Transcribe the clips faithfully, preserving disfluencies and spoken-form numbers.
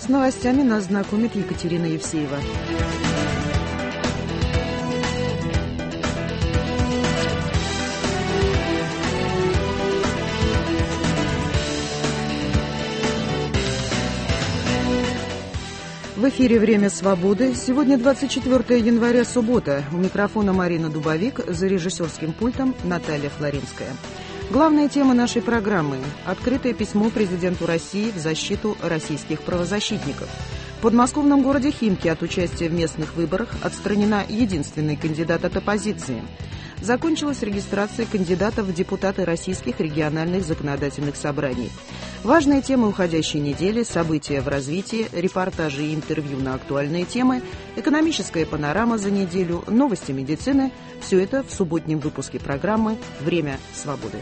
С новостями нас знакомит Екатерина Евсеева. В эфире «Время свободы». Сегодня двадцать четвёртое января, суббота. У микрофона Марина Дубовик, за режиссерским пультом Наталья Флоринская. Главная тема нашей программы – открытое письмо президенту России в защиту российских правозащитников. В подмосковном городе Химки от участия в местных выборах отстранена единственный кандидат от оппозиции. Закончилась регистрация кандидатов в депутаты российских региональных законодательных собраний. Важные темы уходящей недели, события в развитии, репортажи и интервью на актуальные темы, экономическая панорама за неделю, новости медицины – все это в субботнем выпуске программы «Время свободы».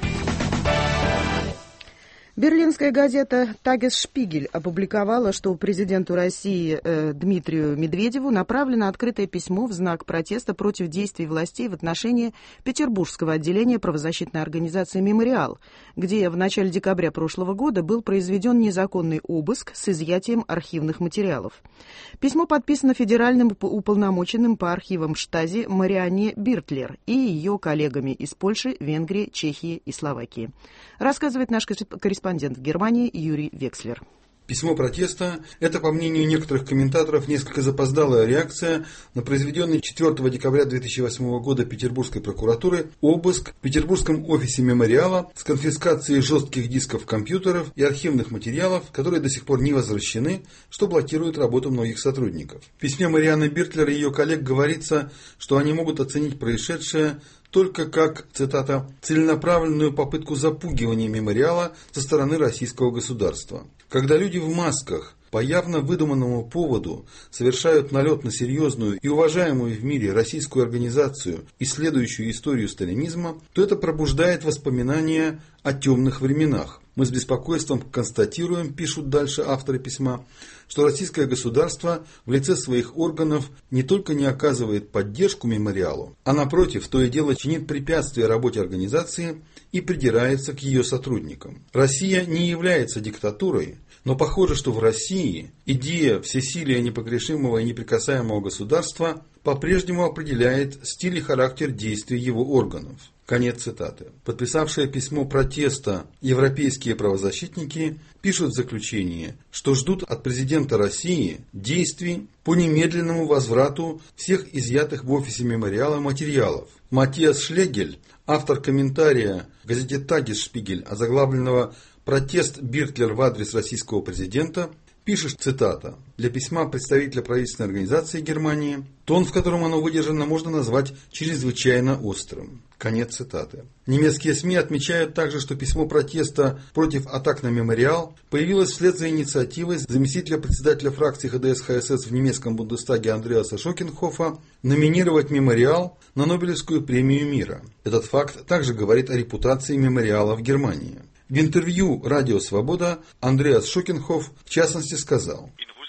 Берлинская газета «Тагесшпигель» опубликовала, что президенту России э, Дмитрию Медведеву направлено открытое письмо в знак протеста против действий властей в отношении петербургского отделения правозащитной организации «Мемориал», где в начале декабря прошлого года был произведен незаконный обыск с изъятием архивных материалов. Письмо подписано федеральным уполномоченным по архивам Штази Марианне Биртлер и ее коллегами из Польши, Венгрии, Чехии и Словакии. Рассказывает наш корреспондент в Германии Юрий Векслер. Письмо протеста – это, по мнению некоторых комментаторов, несколько запоздалая реакция на произведенный четвёртого декабря две тысячи восьмого года Петербургской прокуратуры обыск в петербургском офисе «Мемориала» с конфискацией жестких дисков компьютеров и архивных материалов, которые до сих пор не возвращены, что блокирует работу многих сотрудников. В письме Марианны Биртлер и ее коллег говорится, что они могут оценить происшедшее только как, цитата, «целенаправленную попытку запугивания мемориала со стороны российского государства». Когда люди в масках по явно выдуманному поводу совершают налет на серьезную и уважаемую в мире российскую организацию, исследующую историю сталинизма, то это пробуждает воспоминания о темных временах. Мы с беспокойством констатируем, пишут дальше авторы письма, что российское государство в лице своих органов не только не оказывает поддержку мемориалу, а напротив, то и дело чинит препятствия работе организации и придирается к ее сотрудникам. Россия не является диктатурой, но похоже, что в России идея всесилия непогрешимого и неприкасаемого государства по-прежнему определяет стиль и характер действий его органов. Конец цитаты. Подписавшие письмо протеста европейские правозащитники пишут в заключении, что ждут от президента России действий по немедленному возврату всех изъятых в офисе «Мемориала» материалов. Матиас Шлегель, автор комментария в газете «Тагесшпигель», озаглавленного «Протест Биртлер в адрес российского президента», пишет, цитата, «Для письма представителя правительственной организации Германии тон, в котором оно выдержано, можно назвать чрезвычайно острым». Конец цитаты. Немецкие СМИ отмечают также, что письмо протеста против атак на мемориал появилось вслед за инициативой заместителя председателя фракции ХДС-ХСС в немецком Бундестаге Андреаса Шокенхофа номинировать мемориал на Нобелевскую премию мира. Этот факт также говорит о репутации мемориала в Германии. В интервью «Радио Свобода» Андреас Шокенхоф в частности сказал: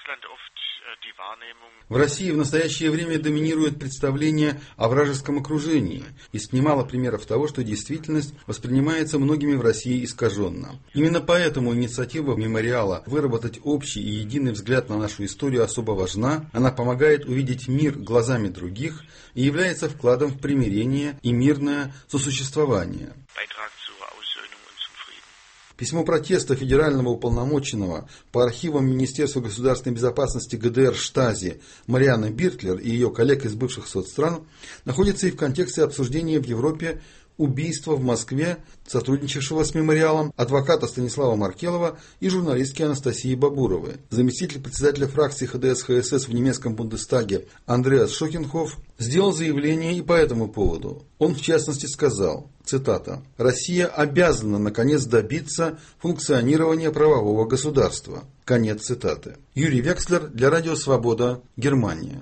«В России в настоящее время доминирует представление о вражеском окружении. Есть немало примеров того, что действительность воспринимается многими в России искаженно. Именно поэтому инициатива мемориала выработать общий и единый взгляд на нашу историю особо важна. Она помогает увидеть мир глазами других и является вкладом в примирение и мирное сосуществование». Письмо протеста федерального уполномоченного по архивам Министерства государственной безопасности ГДР Штази Марианны Биртлер и ее коллег из бывших соцстран находится и в контексте обсуждения в Европе убийства в Москве сотрудничавшего с мемориалом адвоката Станислава Маркелова и журналистки Анастасии Бабуровой. Заместитель председателя фракции ХДС-ХСС в немецком Бундестаге Андреас Шокенхоф сделал заявление и по этому поводу. Он в частности сказал, цитата, «Россия обязана наконец добиться функционирования правового государства». Конец цитаты. Юрий Векслер для Радио Свобода, Германия.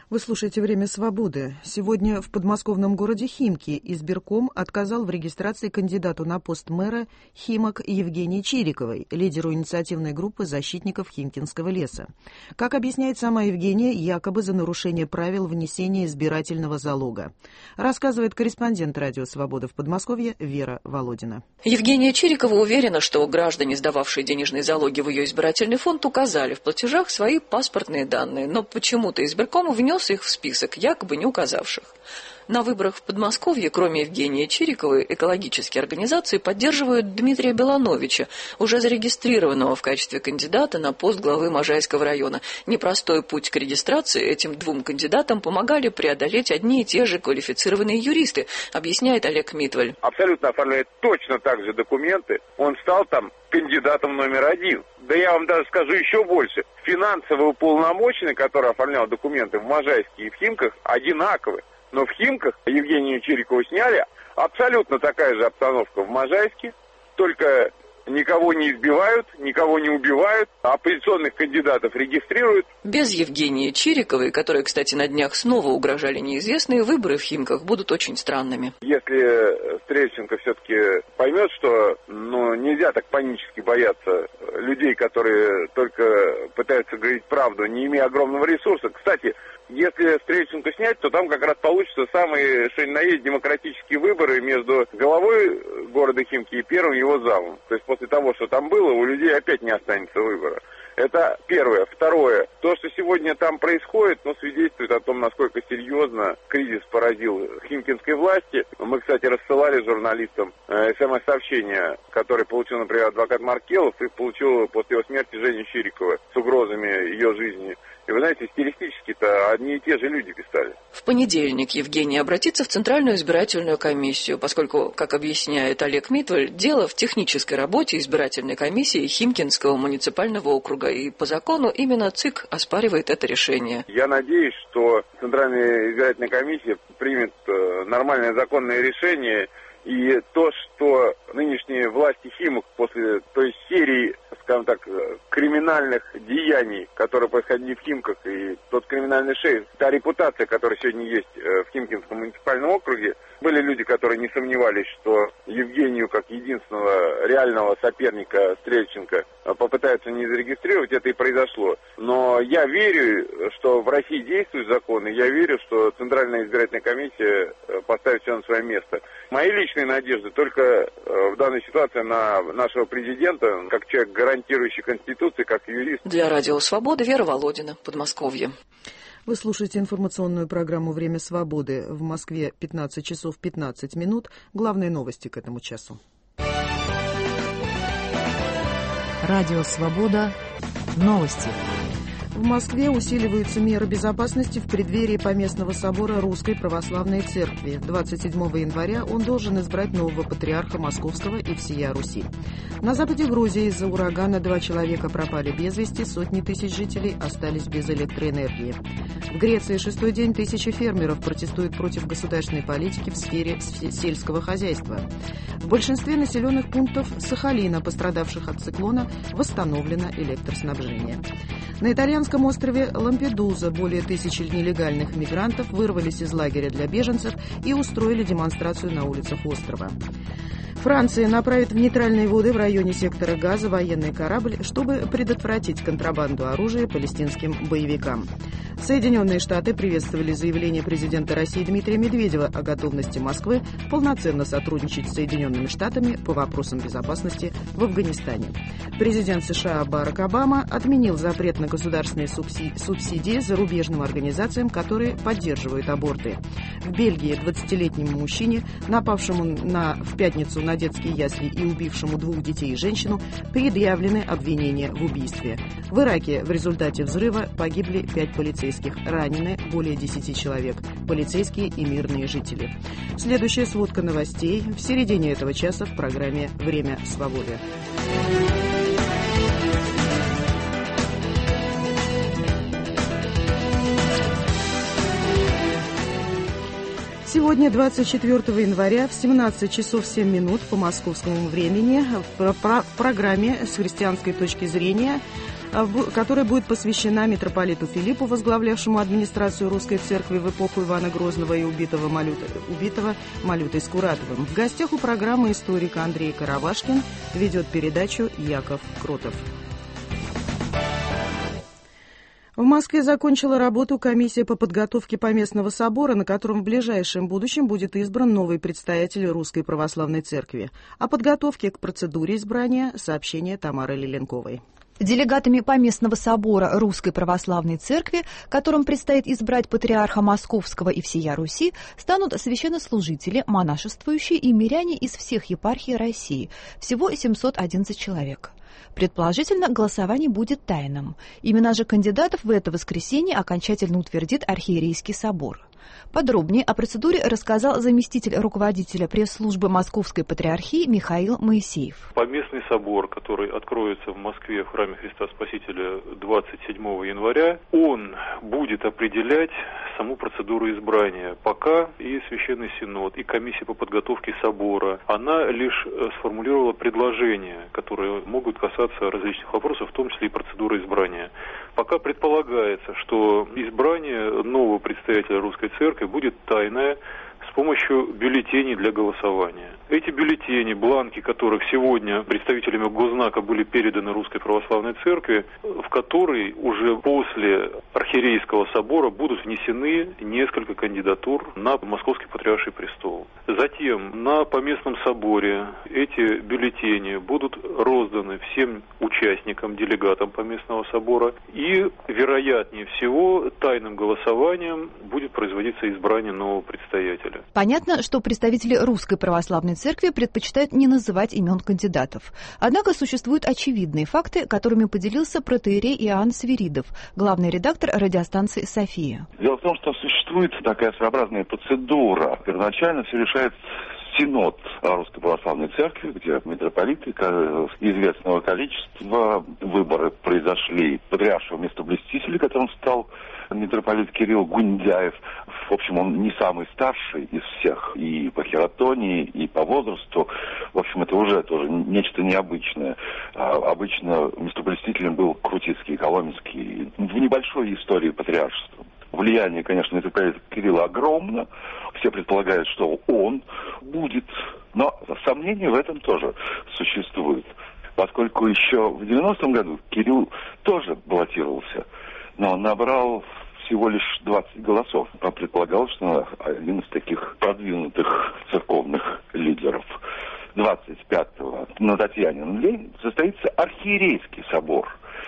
Вы слушаете «Время свободы». Сегодня в подмосковном городе Химки избирком отказал в регистрации кандидату на пост мэра Химок Евгении Чириковой, лидеру инициативной группы защитников Химкинского леса. Как объясняет сама Евгения, якобы за нарушение правил внесения избирательного залога. Рассказывает корреспондент «Радио Свобода» в Подмосковье Вера Володина. Евгения Чирикова уверена, что граждане, сдававшие денежные залоги в ее избирательный фонд, указали в платежах свои паспортные данные, но почему-то избирком внес их в список, якобы не указавших. На выборах в Подмосковье, кроме Евгении Чириковой, экологические организации поддерживают Дмитрия Белановича, уже зарегистрированного в качестве кандидата на пост главы Можайского района. Непростой путь к регистрации этим двум кандидатам помогали преодолеть одни и те же квалифицированные юристы, объясняет Олег Митваль. Абсолютно оформляет точно так же документы. Он стал там кандидатом номер один. Да я вам даже скажу еще больше. Финансовый уполномоченный, который оформлял документы в Можайске и в Химках, одинаковый. Но в Химках Евгению Чирикову сняли. Абсолютно такая же обстановка в Можайске. Только никого не избивают, никого не убивают, а оппозиционных кандидатов регистрируют. Без Евгении Чириковой, которой, кстати, на днях снова угрожали неизвестные, выборы в Химках будут очень странными. Если Стрельченко все-таки поймет, что ну, нельзя так панически бояться людей, которые только пытаются говорить правду, не имея огромного ресурса. Кстати, если Стрельченко снять, то там как раз получится самые, что ни на есть, демократические выборы между главой города Химки и первым его замом. То есть после того, что там было, у людей опять не останется выбора. Это первое. Второе. То, что сегодня там происходит, ну, свидетельствует о том, насколько серьезно кризис поразил химкинской власти. Мы, кстати, рассылали журналистам э, смс-сообщение, которое получил, например, адвокат Маркелов, и получил после его смерти Женя Чирикова с угрозами ее жизни. И вы знаете, стилистически-то одни и те же люди писали. В понедельник Евгений обратится в Центральную избирательную комиссию, поскольку, как объясняет Олег Митваль, дело в технической работе избирательной комиссии Химкинского муниципального округа. И по закону именно ЦИК оспаривает это решение. Я надеюсь, что Центральная избирательная комиссия примет нормальное законное решение. И то, что нынешние власти Химок после той серии, скажем так, криминальных деяний, которые происходили в Химках, и тот криминальный шейх, та репутация, которая сегодня есть в Химкинском муниципальном округе, были люди, которые не сомневались, что Евгению, как единственного реального соперника Стрельченко, попытаются не зарегистрировать, это и произошло. Но я верю, что в России действуют законы, я верю, что Центральная избирательная комиссия поставит все на свое место. Мои личные надежды только в данной ситуации на нашего президента, как человек, гарантирующий Конституцию, как юрист. Для Радио Свобода Вера Володина, Подмосковье. Вы слушаете информационную программу «Время свободы». В Москве пятнадцать часов пятнадцать минут. Главные новости к этому часу. Радио Свобода. Новости. В Москве усиливаются меры безопасности в преддверии Поместного собора Русской Православной Церкви. двадцать седьмого января он должен избрать нового патриарха Московского и всея Руси. На западе Грузии из-за урагана два человека пропали без вести, сотни тысяч жителей остались без электроэнергии. В Греции шестой день тысячи фермеров протестуют против государственной политики в сфере сельского хозяйства. В большинстве населенных пунктов Сахалина, пострадавших от циклона, восстановлено электроснабжение. На итальянском острове Лампедуза более тысячи нелегальных мигрантов вырвались из лагеря для беженцев и устроили демонстрацию на улицах острова. Франция направит в нейтральные воды в районе сектора Газа военный корабль, чтобы предотвратить контрабанду оружия палестинским боевикам. Соединенные Штаты приветствовали заявление президента России Дмитрия Медведева о готовности Москвы полноценно сотрудничать с Соединенными Штатами по вопросам безопасности в Афганистане. Президент США Барак Обама отменил запрет на государственные субсидии зарубежным организациям, которые поддерживают аборты. В Бельгии двадцатилетнему мужчине, напавшему на, в пятницу на детские ясли и убившему двух детей и женщину, предъявлены обвинения в убийстве. В Ираке в результате взрыва погибли пять полицейских. Ранены более десяти человек, полицейские и мирные жители. Следующая сводка новостей в середине этого часа в программе «Время свободы». Сегодня, двадцать четвёртого января, в семнадцать часов семь минут по московскому времени в, про- в программе «С христианской точки зрения» которая будет посвящена митрополиту Филиппу, возглавлявшему администрацию Русской Церкви в эпоху Ивана Грозного и убитого, Малюта, убитого Малютой Скуратовым. В гостях у программы историк Андрей Каравашкин, ведет передачу Яков Кротов. В Москве закончила работу комиссия по подготовке Поместного собора, на котором в ближайшем будущем будет избран новый предстоятель Русской Православной Церкви. О подготовке к процедуре избрания сообщение Тамары Леленковой. Делегатами Поместного собора Русской Православной Церкви, которым предстоит избрать патриарха Московского и всея Руси, станут священнослужители, монашествующие и миряне из всех епархий России, всего семьсот одиннадцать человек. Предположительно, голосование будет тайным. Имена же кандидатов в это воскресенье окончательно утвердит Архиерейский собор. Подробнее о процедуре рассказал заместитель руководителя пресс-службы Московской Патриархии Михаил Моисеев. Поместный собор, который откроется в Москве в храме Христа Спасителя двадцать седьмого января, он будет определять саму процедуру избрания. Пока и Священный Синод, и комиссия по подготовке собора, она лишь сформулировала предложения, которые могут касаться различных вопросов, в том числе и процедуры избрания. Пока предполагается, что избрание нового предстоятеля Русской Церкви будет тайное, с помощью бюллетеней для голосования. Эти бюллетени, бланки которых сегодня представителями Госзнака были переданы Русской Православной Церкви, в которые уже после Архиерейского собора будут внесены несколько кандидатур на Московский Патриарший престол. Затем на Поместном соборе эти бюллетени будут розданы всем участникам, делегатам Поместного собора, и, вероятнее всего, тайным голосованием будет производиться избрание нового предстоятеля. Понятно, что представители Русской Православной Церкви предпочитают не называть имен кандидатов. Однако существуют очевидные факты, которыми поделился протоиерей Иоанн Свиридов, главный редактор радиостанции «София». Дело в том, что существует такая своеобразная процедура. Первоначально все решает Синод Русской Православной Церкви, где митрополиты известного количества, выборы произошли патриаршего местоблюстителя, которым стал митрополит Кирилл Гундяев. В общем, он не самый старший из всех и по хератонии, и по возрасту. В общем, это уже тоже нечто необычное. А, обычно местоблюстителем был Крутицкий, Коломенский. В небольшой истории патриаршества. Влияние, конечно, митрополита Кирилла огромно. Все предполагают, что он будет. Но сомнения в этом тоже существуют. Поскольку еще в девяностом году Кирилл тоже баллотировался, но он набрал всего лишь двадцать голосов. А предполагалось, что один из таких продвинутых церковных лидеров. двадцать пятого на Татьянин день состоится Архиерейский собор.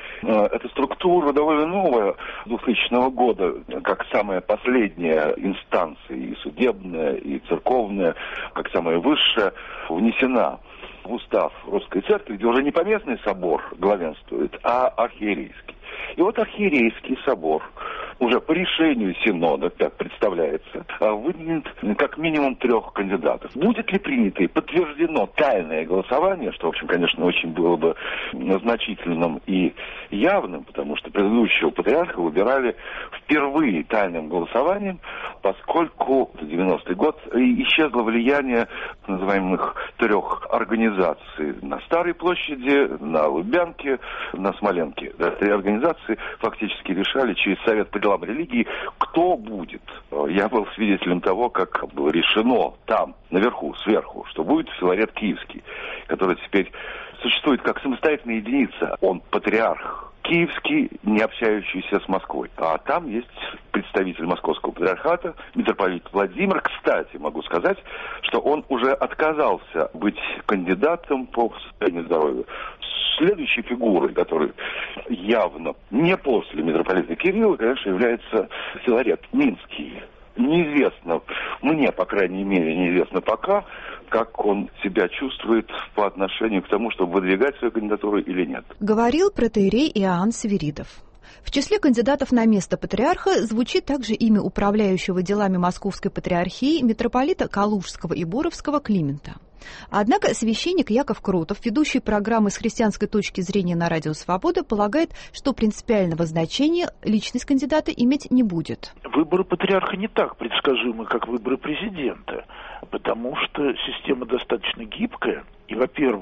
Эта структура довольно новая, двухтысячного года, как самая последняя инстанция, и судебная, и церковная, как самая высшая, внесена в устав Русской Церкви, где уже не поместный собор главенствует, а архиерейский. И вот Архиерейский собор уже по решению Синода, как представляется, выдвинет как минимум трех кандидатов. Будет ли принято и подтверждено тайное голосование, что, в общем, конечно, очень было бы значительным и явным, потому что предыдущего патриарха выбирали впервые тайным голосованием, поскольку в девяностый год исчезло влияние так называемых трех организаций на Старой площади, на Лубянке, на Смоленке. Три организации фактически решали через Совет по делам религии, кто будет. Я был свидетелем того, как было решено там, наверху, сверху, что будет Филарет Киевский, который теперь существует как самостоятельная единица. Он патриарх Киевский, не общающийся с Москвой. А там есть представитель Московского патриархата, митрополит Владимир. Кстати, могу сказать, что он уже отказался быть кандидатом по состоянию здоровья. Следующей фигурой, которая явно не после митрополита Кирилла, конечно, является Филарет Минский. Неизвестно, мне, по крайней мере, неизвестно пока, как он себя чувствует по отношению к тому, чтобы выдвигать свою кандидатуру или нет. Говорил протоиерей Иоанн Свиридов. В числе кандидатов на место патриарха звучит также имя управляющего делами Московской Патриархии митрополита Калужского и Боровского Климента. Однако священник Яков Кротов, ведущий программы с христианской точки зрения на Радио Свобода, полагает, что принципиального значения личность кандидата иметь не будет. Выборы патриарха не так предсказуемы, как выборы президента, потому что система достаточно гибкая. И, во-первых,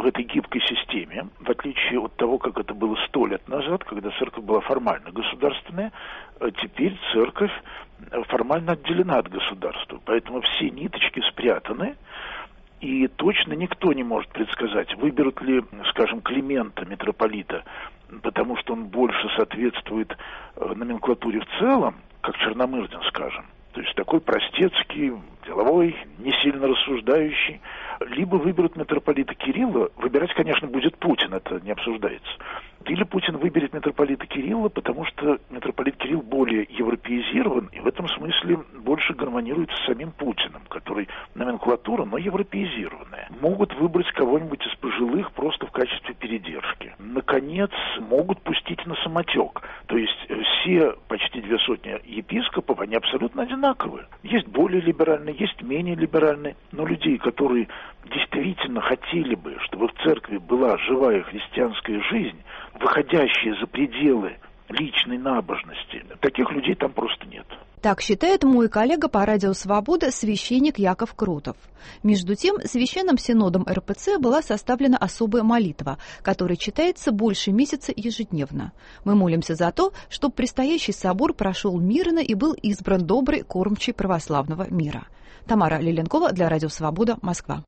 в этой гибкой системе, в отличие от того, как это было сто лет назад, когда церковь была формально государственная, теперь церковь формально отделена от государства. Поэтому все ниточки спрятаны, и точно никто не может предсказать, выберут ли, скажем, Климента, митрополита, потому что он больше соответствует номенклатуре в целом, как Черномырдин, скажем. То есть такой простецкий, деловой, не сильно рассуждающий. Либо выберут митрополита Кирилла. Выбирать, конечно, будет Путин, это не обсуждается. Или Путин выберет митрополита Кирилла, потому что митрополит Кирилл более европеизирован и в этом смысле больше гармонирует с самим Путиным, который номенклатура, но европеизированная. Могут выбрать кого-нибудь из пожилых просто в качестве передержки. Наконец, могут пустить на самотек. То есть все почти две сотни епископов, они абсолютно одинаковые. Есть более либеральные, есть менее либеральные, но людей, которые действительно хотели бы, чтобы в церкви была живая христианская жизнь, выходящая за пределы личной набожности, таких людей там просто нет. Так считает мой коллега по радио «Свобода» священник Яков Крутов. Между тем, Священным Синодом эр пэ цэ была составлена особая молитва, которая читается больше месяца ежедневно. Мы молимся за то, чтобы предстоящий собор прошел мирно и был избран добрый кормчий православного мира. Тамара Лиленкова для радио «Свобода», Москва.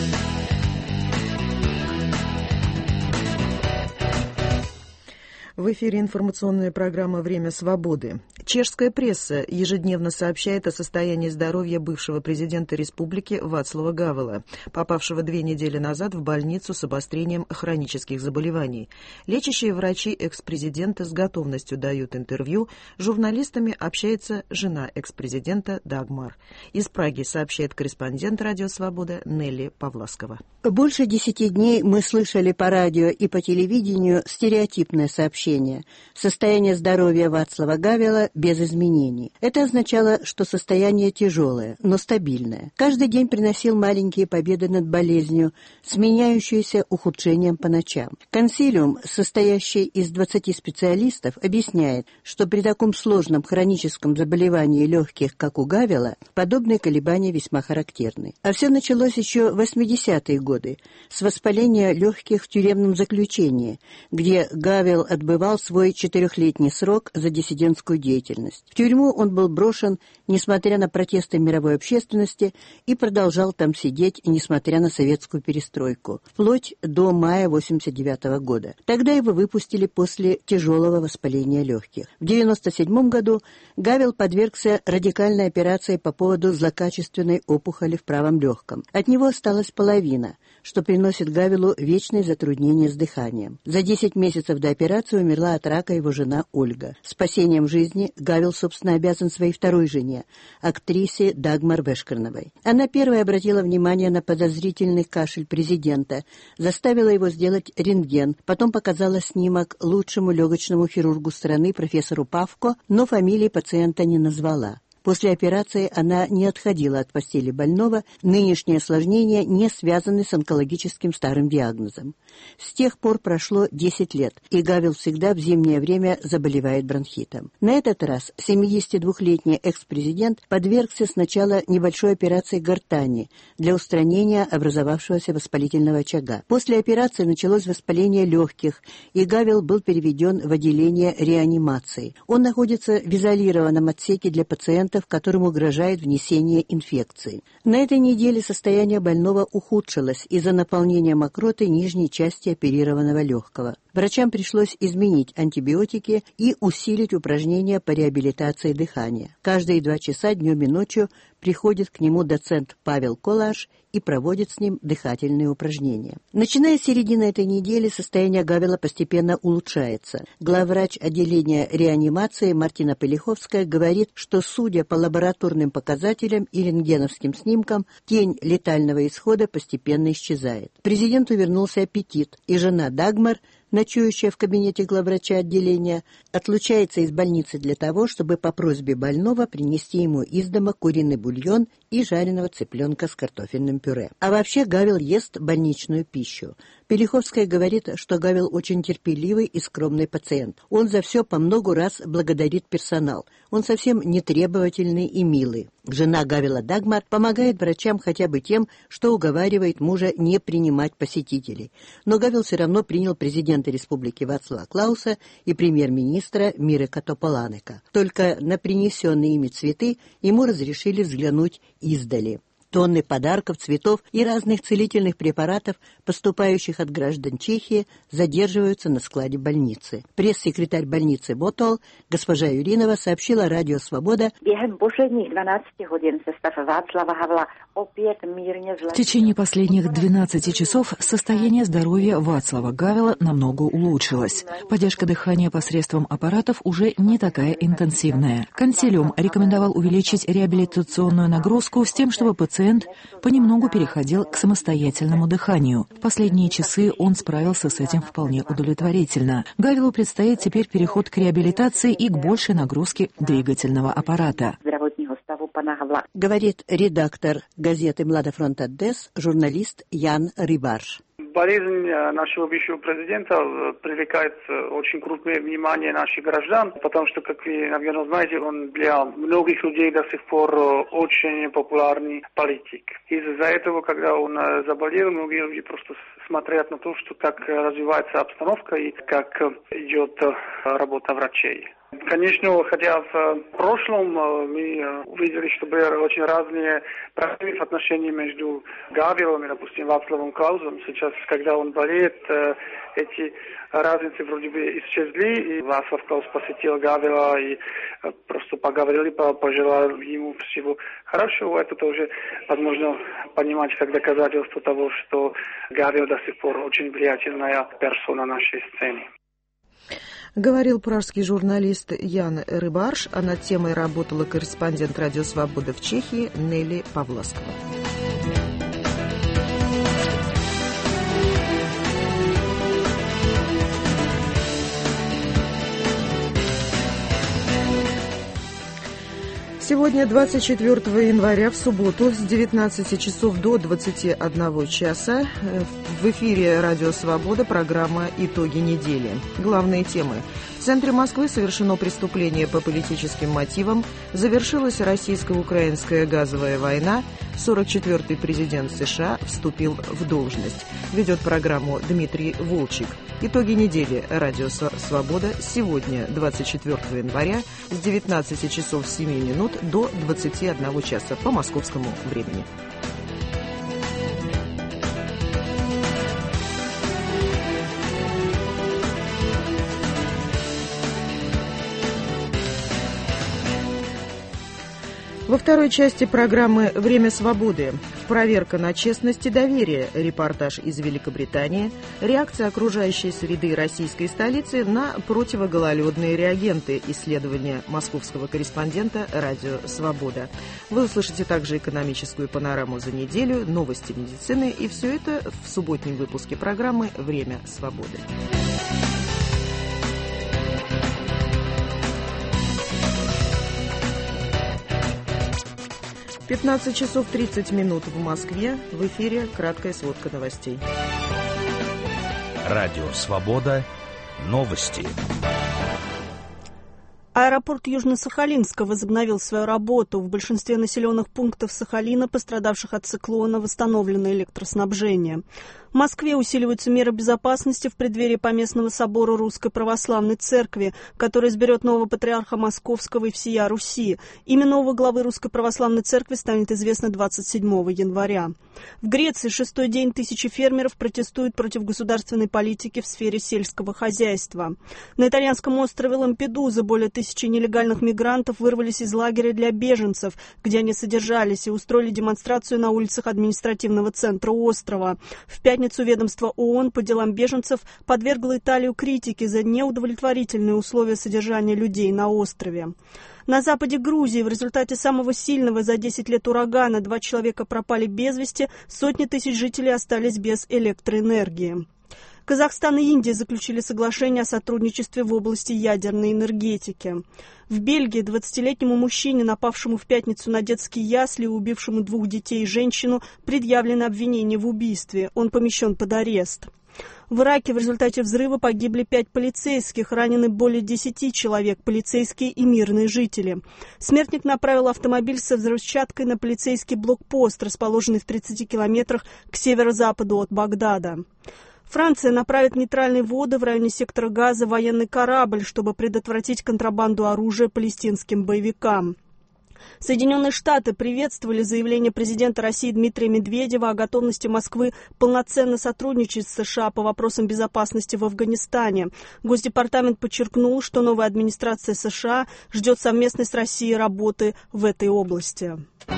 В эфире информационная программа «Время свободы». Чешская пресса ежедневно сообщает о состоянии здоровья бывшего президента республики Вацлава Гавела, попавшего две недели назад в больницу с обострением хронических заболеваний. Лечащие врачи экс-президента с готовностью дают интервью. С журналистами общается жена экс-президента Дагмар. Из Праги сообщает корреспондент «Радио Свобода» Нелли Павласкова. Больше десяти дней мы слышали по радио и по телевидению стереотипное сообщение. Состояние здоровья Вацлава Гавела без изменений. Это означало, что состояние тяжелое, но стабильное. Каждый день приносил маленькие победы над болезнью, сменяющуюся ухудшением по ночам. Консилиум, состоящий из двадцати специалистов, объясняет, что при таком сложном хроническом заболевании легких, как у Гавела, подобные колебания весьма характерны. А все началось еще в восьмидесятые годы, с воспаления легких в тюремном заключении, где Гавел отбывал свой четырехлетний срок за диссидентскую деятельность. В тюрьму он был брошен, несмотря на протесты мировой общественности, и продолжал там сидеть, несмотря на советскую перестройку, вплоть до мая восемьдесят девятого года. Тогда его выпустили после тяжелого воспаления легких. В девяносто седьмом году Гавел подвергся радикальной операции по поводу злокачественной опухоли в правом легком. От него осталась половина, что приносит Гавелу вечные затруднения с дыханием. За десять месяцев до операции умерла от рака его жена Ольга. Спасением жизни Гавел, собственно, обязан своей второй жене, актрисе Дагмар Вешкерновой. Она первая обратила внимание на подозрительный кашель президента, заставила его сделать рентген, потом показала снимок лучшему легочному хирургу страны, профессору Павко, но фамилии пациента не назвала. После операции она не отходила от постели больного, нынешние осложнения не связаны с онкологическим старым диагнозом. С тех пор прошло десять лет, и Гавел всегда в зимнее время заболевает бронхитом. На этот раз семидесятидвухлетний экс-президент подвергся сначала небольшой операции гортани для устранения образовавшегося воспалительного очага. После операции началось воспаление легких, и Гавел был переведен в отделение реанимации. Он находится в изолированном отсеке для пациентов, которым угрожает внесение инфекции. На этой неделе состояние больного ухудшилось из-за наполнения мокротой нижней части оперированного легкого. Врачам пришлось изменить антибиотики и усилить упражнения по реабилитации дыхания. Каждые два часа днем и ночью приходит к нему доцент Павел Колаш и проводит с ним дыхательные упражнения. Начиная с середины этой недели состояние Гавела постепенно улучшается. Главврач отделения реанимации Мартина Полиховская говорит, что, судя по лабораторным показателям и рентгеновским снимкам, тень летального исхода постепенно исчезает. Президенту вернулся аппетит, и жена Дагмар, ночующая в кабинете главврача отделения, отлучается из больницы для того, чтобы по просьбе больного принести ему из дома куриный бульон и жареного цыпленка с картофельным пюре. А вообще Гавел ест больничную пищу. Пелиховская говорит, что Гавел очень терпеливый и скромный пациент. Он за все по многу раз благодарит персонал. Он совсем не требовательный и милый. Жена Гавела Дагмар помогает врачам хотя бы тем, что уговаривает мужа не принимать посетителей. Но Гавел все равно принял президента республики Вацлава Клауса и премьер-министра Мирека Тополанека. Только на принесенные ими цветы ему разрешили взглянуть издали. Тонны подарков, цветов и разных целительных препаратов, поступающих от граждан Чехии, задерживаются на складе больницы. Пресс-секретарь больницы Ботол, госпожа Юринова, сообщила радио «Свобода». В течение последних двенадцати часов состояние здоровья Вацлава Гавела намного улучшилось. Поддержка дыхания посредством аппаратов уже не такая интенсивная. Консилиум рекомендовал увеличить реабилитационную нагрузку с тем, чтобы пациент понемногу переходил к самостоятельному дыханию. В последние часы он справился с этим вполне удовлетворительно. Гавелу предстоит теперь переход к реабилитации и к большей нагрузке двигательного аппарата. Говорит редактор газеты «Младофронт Одесс», журналист Ян Рибарш. Болезнь нашего бывшего президента привлекает очень крупное внимание наших граждан, потому что, как вы, наверное, знаете, он для многих людей до сих пор очень популярный политик. Из-за этого, когда он заболел, многие люди просто смотрят на то, что как развивается обстановка и как идет работа врачей. Конечно, хотя в прошлом мы увидели, что были очень разные проблемы в отношении между Гавелом и, допустим, Вацлавом Клаусом. Сейчас, когда он болеет, эти разницы вроде бы исчезли, и Вацлав Клаус посетил Гавела и просто поговорили, пожелали ему всего хорошего. Это тоже возможно понимать как доказательство того, что Гавел до сих пор очень влиятельная персона нашей сцены. Говорил пражский журналист Ян Рыбарш, а над темой работала корреспондент «Радио Свобода» в Чехии Нелли Павласкова. Сегодня, двадцать четвёртого января, в субботу, с девятнадцати часов до двадцати одного часа, в эфире «Радио Свобода» программа «Итоги недели». Главные темы. В центре Москвы совершено преступление по политическим мотивам, завершилась российско-украинская газовая война, сорок четвёртый президент США вступил в должность. Ведет программу Дмитрий Волчек. Итоги недели «Радио Свобода» сегодня, двадцать четвёртого января, с девятнадцати часов семи минут до двадцати одного часа по московскому времени. Во второй части программы «Время свободы» проверка на честность и доверие, репортаж из Великобритании, реакция окружающей среды российской столицы на противогололедные реагенты, исследования московского корреспондента «Радио Свобода». Вы услышите также экономическую панораму за неделю, новости медицины, и все это в субботнем выпуске программы «Время свободы». пятнадцать часов тридцать минут в Москве. В эфире краткая сводка новостей. Радио «Свобода». Новости. Аэропорт Южно-Сахалинска возобновил свою работу. В большинстве населенных пунктов Сахалина, пострадавших от циклона, восстановлено электроснабжение. В Москве усиливаются меры безопасности в преддверии Поместного собора Русской Православной Церкви, который изберет нового патриарха Московского и всея Руси. Имя нового главы Русской Православной Церкви станет известно двадцать седьмого января. В Греции шестой день тысячи фермеров протестуют против государственной политики в сфере сельского хозяйства. На итальянском острове Лампедуза более тысячи нелегальных мигрантов вырвались из лагеря для беженцев, где они содержались, и устроили демонстрацию на улицах административного центра острова. В пятницу В пятницу ведомство ООН по делам беженцев подвергло Италию критике за неудовлетворительные условия содержания людей на острове. На западе Грузии в результате самого сильного за десять лет урагана два человека пропали без вести, сотни тысяч жителей остались без электроэнергии. Казахстан и Индия заключили соглашение о сотрудничестве в области ядерной энергетики. В Бельгии двадцатилетнему мужчине, напавшему в пятницу на детские ясли и убившему двух детей и женщину, предъявлено обвинение в убийстве. Он помещен под арест. В Ираке в результате взрыва погибли пять полицейских, ранены более десяти человек, полицейские и мирные жители. Смертник направил автомобиль со взрывчаткой на полицейский блокпост, расположенный в тридцати километрах к северо-западу от Багдада. Франция направит в нейтральные воды в районе сектора Газа военный корабль, чтобы предотвратить контрабанду оружия палестинским боевикам. Соединенные Штаты приветствовали заявление президента России Дмитрия Медведева о готовности Москвы полноценно сотрудничать с США по вопросам безопасности в Афганистане. Госдепартамент подчеркнул, что новая администрация США ждет совместной с Россией работы в этой области.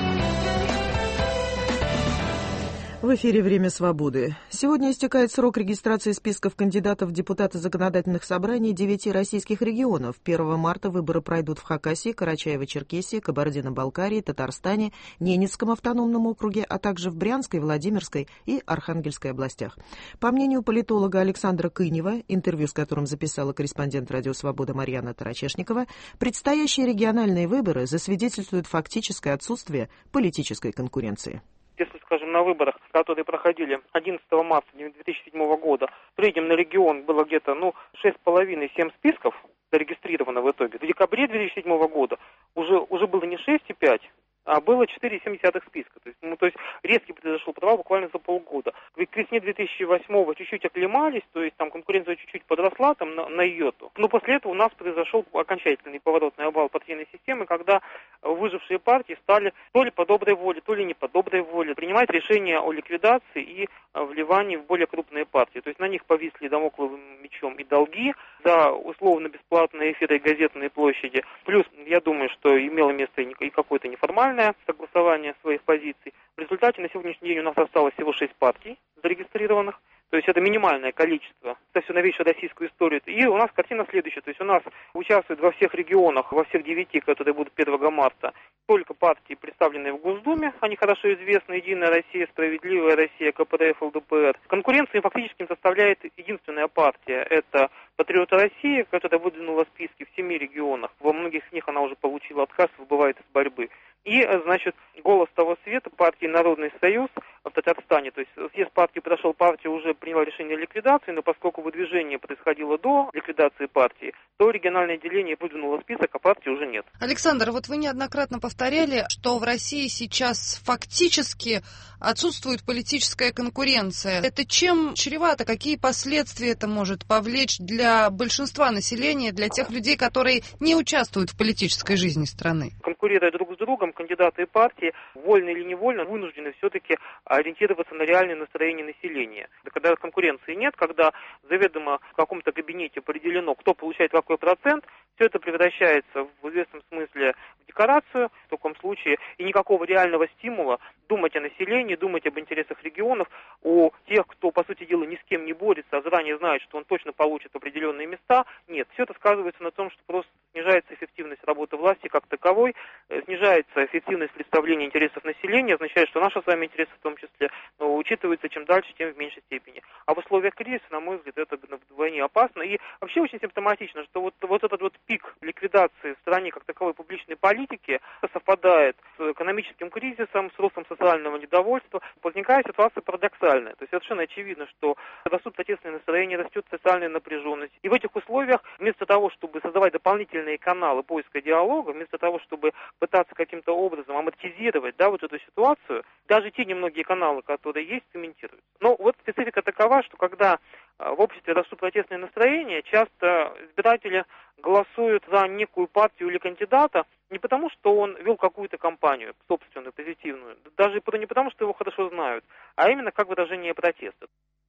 В эфире «Время свободы». Сегодня истекает срок регистрации списков кандидатов в депутаты законодательных собраний девяти российских регионов. первого марта выборы пройдут в Хакасии, Карачаево-Черкесии, Кабардино-Балкарии, Татарстане, Ненецком автономном округе, а также в Брянской, Владимирской и Архангельской областях. По мнению политолога Александра Кынева, интервью с которым записала корреспондент «Радио Свобода» Марьяна Тарачешникова, предстоящие региональные выборы засвидетельствуют фактическое отсутствие политической конкуренции. Если, скажем, на выборах, которые проходили одиннадцатого марта две тысячи седьмого года, в среднем на регион было где-то ну, шесть с половиной - семь списков зарегистрировано в итоге. В декабре две тысячи седьмого года уже, уже было не шесть и пять, а было четыре целых семь десятых списка. То есть, ну, то есть резкий произошел провал буквально за полгода. К весне две тысячи восьмого чуть-чуть оклемались, то есть там конкуренция чуть-чуть подросла там на, на йоту. Но после этого у нас произошел окончательный поворотный обвал партийной системы, когда выжившие партии стали то ли по доброй воле, то ли не по доброй воле принимать решения о ликвидации и вливании в более крупные партии. То есть на них повисли дамокловым мечом и долги за условно-бесплатные эфиры и газетные площади. Плюс, я думаю, что имело место и какое-то неформальное согласование своих позиций. В результате на сегодняшний день у нас осталось всего шесть партий зарегистрированных. То есть это минимальное количество. Это все новейшую российскую историю. И у нас картина следующая. То есть у нас участвуют во всех регионах, во всех девяти, которые будут первого марта, только партии, представленные в Госдуме. Они хорошо известны. Единая Россия, Справедливая Россия, ка пэ дэ эф, эл дэ пэ эр. Конкуренцию фактически составляет единственная партия. Это Патриоты России, которая выдвинула списки в семи регионах. Во многих из них она уже получила отказ, выбывает из борьбы. И, значит, «Голос того света» партии «Народный союз» в Татарстане. То есть съезд партии прошел, партия уже приняла решение о ликвидации, но поскольку выдвижение происходило до ликвидации партии, то региональное отделение выдвинуло список, а партии уже нет. Александр, вот вы неоднократно повторяли, что в России сейчас фактически отсутствует политическая конкуренция. Это чем чревато? Какие последствия это может повлечь для большинства населения, для тех людей, которые не участвуют в политической жизни страны? Конкурируя друг с другом, кандидаты и партии, вольно или невольно, вынуждены все-таки ориентироваться на реальное настроение населения. Когда конкуренции нет, когда заведомо в каком-то кабинете определено, кто получает какой процент, все это превращается в известном смысле в декорацию в таком случае, и никакого реального стимула думать о населении, думать об интересах регионов, у тех, кто, по сути дела, ни с кем не борется, а заранее знает, что он точно получит определенные места, нет. Все это сказывается на том, что просто снижается эффективность работы власти как таковой, снижается эффективность представления интересов населения, означает, что наши с вами интересы в том числе но, учитываются чем дальше, тем в меньшей степени. А в условиях кризиса, на мой взгляд, это вдвойне опасно. И вообще очень симптоматично, что вот, вот этот вот пик ликвидации в стране как таковой публичной политики совпадает с экономическим кризисом, с ростом социального недовольства. Возникает ситуация парадоксальная. То есть совершенно очевидно, что растут протестные настроения, растет социальная напряженность. И в этих условиях вместо того, чтобы создавать дополнительные каналы поиска диалога, вместо того, чтобы пытаться каким-то образом амортизировать, да, вот эту ситуацию, даже те немногие каналы, которые есть, цементируются. Но вот специфика такова, что когда в обществе растут протестные настроения, часто избиратели голосуют за некую партию или кандидата не потому, что он вел какую-то кампанию собственную, позитивную, даже не потому, что его хорошо знают, а именно как выражение протеста.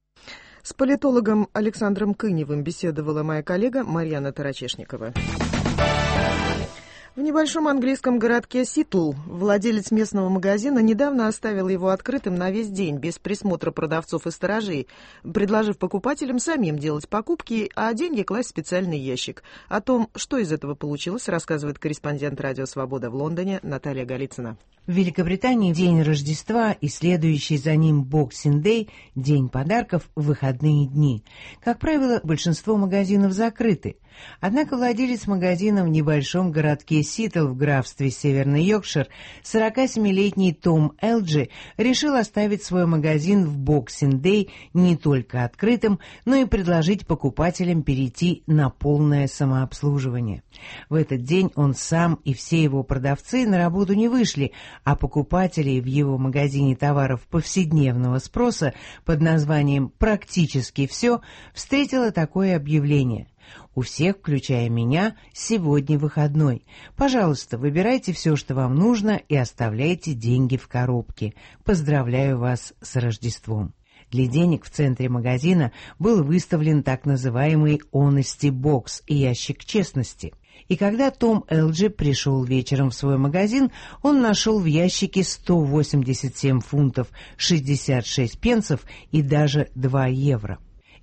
С политологом Александром Кыневым беседовала моя коллега Марьяна Тарачешникова. В небольшом английском городке Ситл владелец местного магазина недавно оставил его открытым на весь день, без присмотра продавцов и сторожей, предложив покупателям самим делать покупки, а деньги класть в специальный ящик. О том, что из этого получилось, рассказывает корреспондент «Радио Свобода» в Лондоне Наталья Голицына. В Великобритании день Рождества и следующий за ним Boxing Day, день подарков, в выходные дни. Как правило, большинство магазинов закрыты. Однако владелец магазина в небольшом городке Ситл в графстве Северный Йоркшир, сорокасемилетний Том Элджи, решил оставить свой магазин в Boxing Day не только открытым, но и предложить покупателям перейти на полное самообслуживание. В этот день он сам и все его продавцы на работу не вышли, а покупателей в его магазине товаров повседневного спроса под названием «Практически все» встретило такое объявление: «У всех, включая меня, сегодня выходной. Пожалуйста, выбирайте все, что вам нужно, и оставляйте деньги в коробке. Поздравляю вас с Рождеством». Для денег в центре магазина был выставлен так называемый «Honesty Box» – ящик честности. И когда Том Элджи пришел вечером в свой магазин, он нашел в ящике сто восемьдесят семь фунтов шестьдесят шесть пенсов и даже два евро.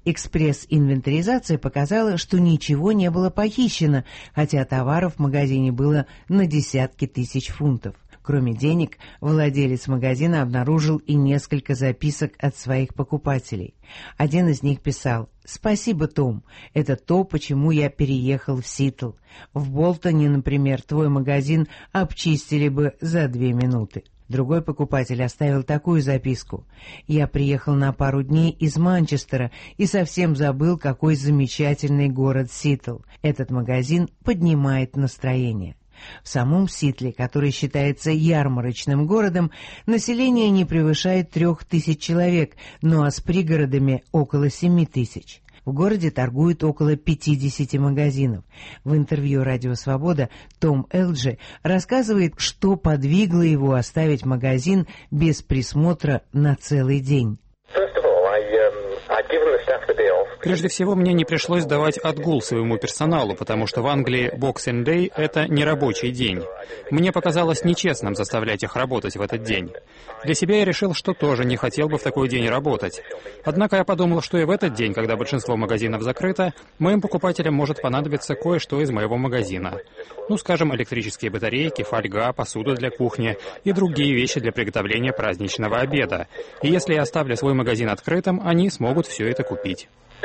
Экспресс-инвентаризация показала, что ничего не было похищено, хотя товаров в магазине было на десятки тысяч фунтов. Кроме денег, владелец магазина обнаружил и несколько записок от своих покупателей. Один из них писал: «Спасибо, Том. Это то, почему я переехал в Ситл. В Болтоне, например, твой магазин обчистили бы за две минуты». Другой покупатель оставил такую записку: «Я приехал на пару дней из Манчестера и совсем забыл, какой замечательный город Ситл. Этот магазин поднимает настроение». В самом Ситле, который считается ярмарочным городом, население не превышает трех тысяч человек, ну а с пригородами около семи тысяч. В городе торгуют около пятидесяти магазинов. В интервью «Радио Свобода» Том Элджи рассказывает, что подвигло его оставить магазин без присмотра на целый день. Прежде всего, мне не пришлось давать отгул своему персоналу, потому что в Англии Boxing Day – это не рабочий день. Мне показалось нечестным заставлять их работать в этот день. Для себя я решил, что тоже не хотел бы в такой день работать. Однако я подумал, что и в этот день, когда большинство магазинов закрыто, моим покупателям может понадобиться кое-что из моего магазина. Ну, скажем, электрические батарейки, фольга, посуда для кухни и другие вещи для приготовления праздничного обеда. И если я оставлю свой магазин открытым, они смогут все это купить.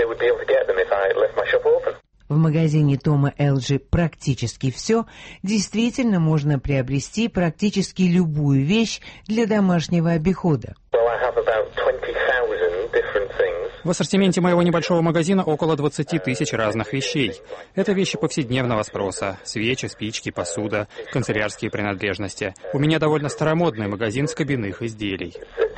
В магазине Тома Элджи «Практически все» действительно можно приобрести практически любую вещь для домашнего обихода. В ассортименте моего небольшого магазина около двадцати тысяч разных вещей. Это вещи повседневного спроса: свечи, спички, посуда, канцелярские принадлежности. У меня довольно старомодный магазин скобяных изделий.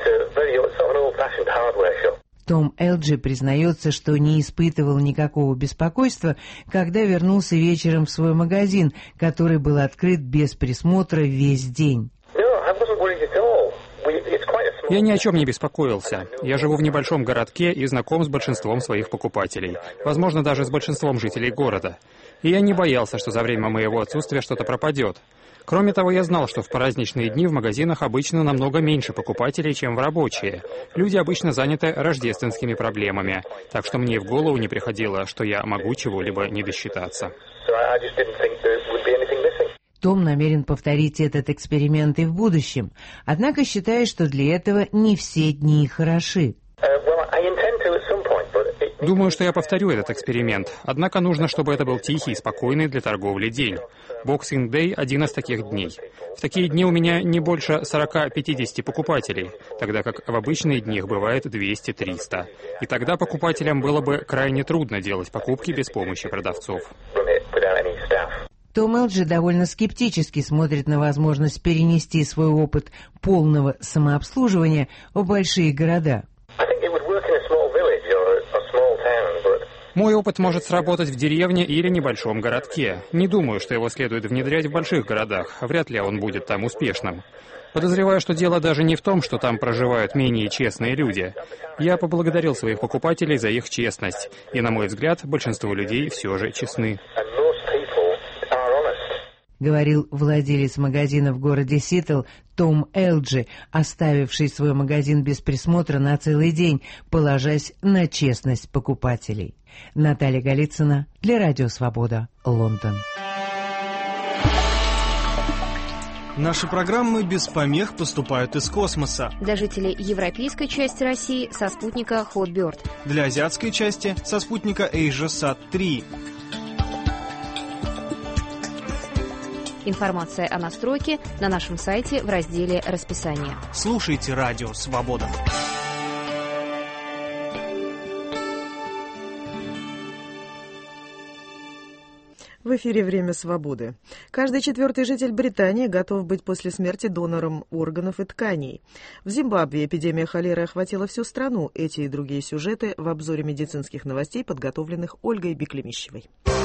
Том Элджи признается, что не испытывал никакого беспокойства, когда вернулся вечером в свой магазин, который был открыт без присмотра весь день. Я ни о чем не беспокоился. Я живу в небольшом городке и знаком с большинством своих покупателей. Возможно, даже с большинством жителей города. И я не боялся, что за время моего отсутствия что-то пропадет. Кроме того, я знал, что в праздничные дни в магазинах обычно намного меньше покупателей, чем в рабочие. Люди обычно заняты рождественскими проблемами, так что мне и в голову не приходило, что я могу чего-либо не досчитаться. Том намерен повторить этот эксперимент и в будущем, однако считает, что для этого не все дни хороши. Думаю, что я повторю этот эксперимент, однако нужно, чтобы это был тихий и спокойный для торговли день. Boxing Day – один из таких дней. В такие дни у меня не больше сорока-пятидесяти покупателей, тогда как в обычные дни их бывает двести-триста. И тогда покупателям было бы крайне трудно делать покупки без помощи продавцов. Том Элджи довольно скептически смотрит на возможность перенести свой опыт полного самообслуживания в большие города. Мой опыт может сработать в деревне или небольшом городке. Не думаю, что его следует внедрять в больших городах. Вряд ли он будет там успешным. Подозреваю, что дело даже не в том, что там проживают менее честные люди. Я поблагодарил своих покупателей за их честность. И, на мой взгляд, большинство людей все же честны. Говорил владелец магазина в городе Ситл Том Элджи, оставивший свой магазин без присмотра на целый день, положась на честность покупателей. Наталья Голицына для Радио Свобода, Лондон. Наши программы без помех поступают из космоса. Для жителей европейской части России со спутника Hotbird. Для азиатской части со спутника AsiaSat три. Информация о настройке на нашем сайте в разделе «Расписание». Слушайте радио «Свобода». В эфире «Время свободы». Каждый четвертый житель Британии готов быть после смерти донором органов и тканей. В Зимбабве эпидемия холеры охватила всю страну. Эти и другие сюжеты в обзоре медицинских новостей, подготовленных Ольгой Беклемищевой.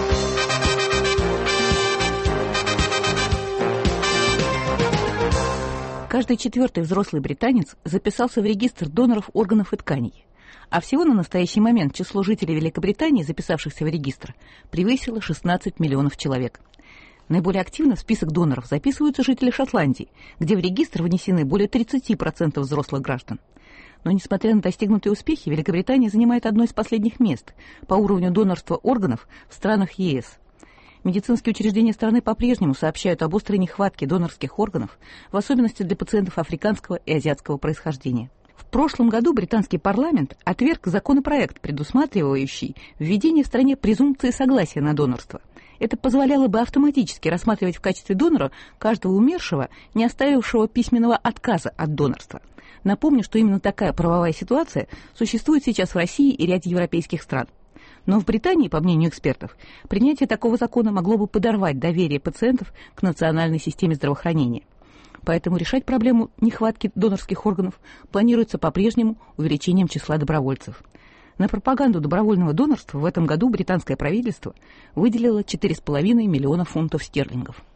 Каждый четвертый взрослый британец записался в регистр доноров органов и тканей. А всего на настоящий момент число жителей Великобритании, записавшихся в регистр, превысило шестнадцать миллионов человек. Наиболее активно в список доноров записываются жители Шотландии, где в регистр внесены более тридцать процентов взрослых граждан. Но, несмотря на достигнутые успехи, Великобритания занимает одно из последних мест по уровню донорства органов в странах ЕС. Медицинские учреждения страны по-прежнему сообщают об острой нехватке донорских органов, в особенности для пациентов африканского и азиатского происхождения. В прошлом году британский парламент отверг законопроект, предусматривающий введение в стране презумпции согласия на донорство. Это позволяло бы автоматически рассматривать в качестве донора каждого умершего, не оставившего письменного отказа от донорства. Напомню, что именно такая правовая ситуация существует сейчас в России и ряде европейских стран. Но в Британии, по мнению экспертов, принятие такого закона могло бы подорвать доверие пациентов к национальной системе здравоохранения. Поэтому решать проблему нехватки донорских органов планируется по-прежнему увеличением числа добровольцев. На пропаганду добровольного донорства в этом году британское правительство выделило четыре с половиной миллиона фунтов стерлингов.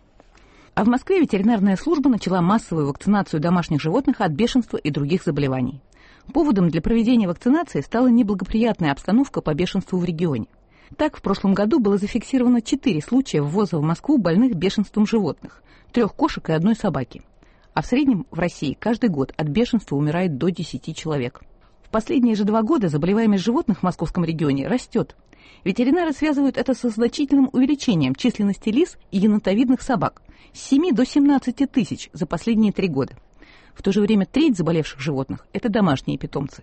А в Москве ветеринарная служба начала массовую вакцинацию домашних животных от бешенства и других заболеваний. Поводом для проведения вакцинации стала неблагоприятная обстановка по бешенству в регионе. Так, в прошлом году было зафиксировано четыре случая ввоза в Москву больных бешенством животных, трех кошек и одной собаки. А в среднем в России каждый год от бешенства умирает до десяти человек. В последние же два года заболеваемость животных в московском регионе растет. Ветеринары связывают это со значительным увеличением численности лис и енотовидных собак с семи до семнадцати тысяч за последние три года. В то же время треть заболевших животных – это домашние питомцы.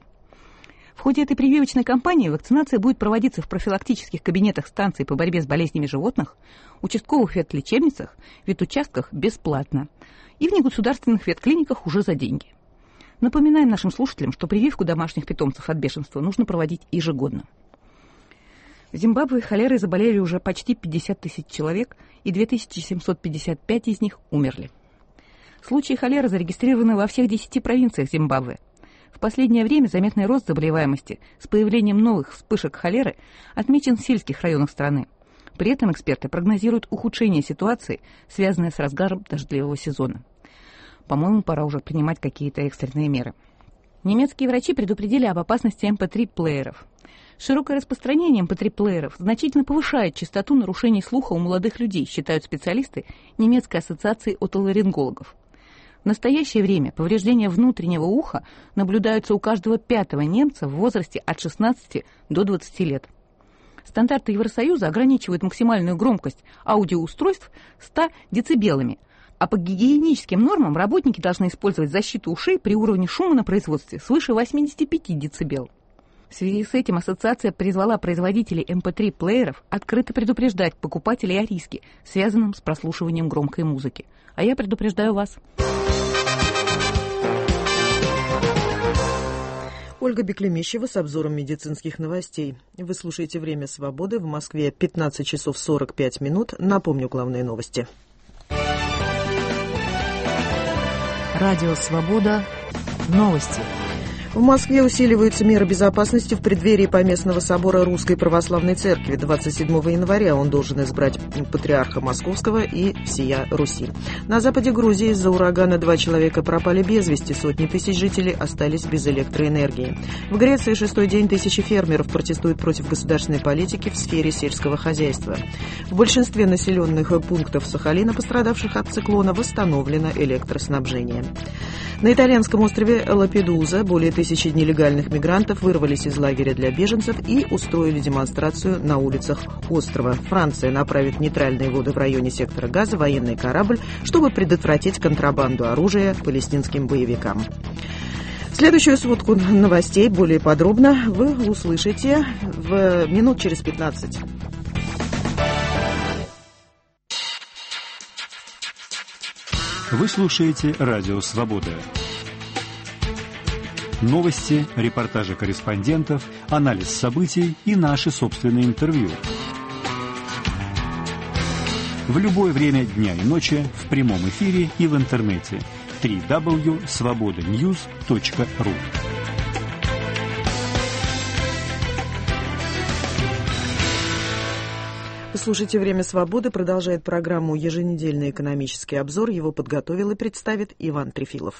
В ходе этой прививочной кампании вакцинация будет проводиться в профилактических кабинетах станций по борьбе с болезнями животных, участковых ветлечебницах, ветучастках бесплатно и в негосударственных ветклиниках уже за деньги. Напоминаем нашим слушателям, что прививку домашних питомцев от бешенства нужно проводить ежегодно. В Зимбабве холерой заболели уже почти пятьдесят тысяч человек, и две тысячи семьсот пятьдесят пять из них умерли. Случаи холеры зарегистрированы во всех десяти провинциях Зимбабве. В последнее время заметный рост заболеваемости с появлением новых вспышек холеры отмечен в сельских районах страны. При этом эксперты прогнозируют ухудшение ситуации, связанное с разгаром дождливого сезона. По-моему, пора уже принимать какие-то экстренные меры. Немецкие врачи предупредили об опасности эм пэ три плееров. Широкое распространение эм пэ три плееров значительно повышает частоту нарушений слуха у молодых людей, считают специалисты немецкой ассоциации отоларингологов. В настоящее время повреждения внутреннего уха наблюдаются у каждого пятого немца в возрасте от шестнадцати до двадцати лет. Стандарты Евросоюза ограничивают максимальную громкость аудиоустройств ста децибелами, а по гигиеническим нормам работники должны использовать защиту ушей при уровне шума на производстве свыше восьмидесяти пяти децибел. В связи с этим ассоциация призвала производителей эм пэ три плееров открыто предупреждать покупателей о риске, связанном с прослушиванием громкой музыки. А я предупреждаю вас. Ольга Беклемищева с обзором медицинских новостей. Вы слушаете «Время свободы». В Москве пятнадцать часов сорок пять минут. Напомню главные новости. Радио «Свобода». Новости. В Москве усиливаются меры безопасности в преддверии Поместного собора Русской Православной Церкви. двадцать седьмого января он должен избрать патриарха Московского и всея Руси. На западе Грузии из-за урагана два человека пропали без вести, сотни тысяч жителей остались без электроэнергии. В Греции шестой день тысячи фермеров протестуют против государственной политики в сфере сельского хозяйства. В большинстве населенных пунктов Сахалина, пострадавших от циклона, восстановлено электроснабжение. На итальянском острове Лапедуза более тысячи Тысячи нелегальных мигрантов вырвались из лагеря для беженцев и устроили демонстрацию на улицах острова. Франция направит в нейтральные воды в районе сектора Газа военный корабль, чтобы предотвратить контрабанду оружия палестинским боевикам. Следующую сводку новостей более подробно вы услышите в минут через пятнадцать. Вы слушаете Радио Свобода. Новости, репортажи корреспондентов, анализ событий и наши собственные интервью. В любое время дня и ночи, в прямом эфире и в интернете. дабл ю дабл ю дабл ю точка свобода ньюс точка ру. Слушайте «Время свободы». Продолжает программу «Еженедельный экономический обзор». Его подготовил и представит Иван Трефилов.